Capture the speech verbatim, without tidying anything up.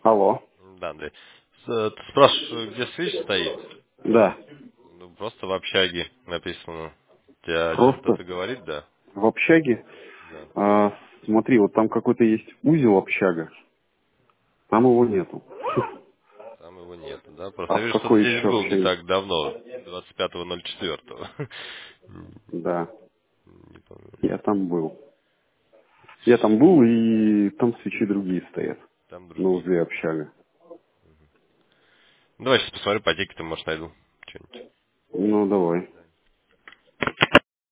Алло. Да, Андрей. С- Ты спрашиваешь, где свич стоит? Да. Ну, просто в общаге написано. Тебя о чем-то Просто это говорит, да? в общаге. Да. а, смотри, вот там какой-то есть узел общага. Там его нету. Там его нет, да? Просто А я в вижу, что ты какой здесь еще был не общаге? так давно, двадцать пятого ноль четвёртого. Да. Не помню. Я там был. Я там был, и там свечи другие стоят. Там На другие. узле общага. Ну, давай сейчас посмотрю по тикетам, может, найду что-нибудь. Ну, давай.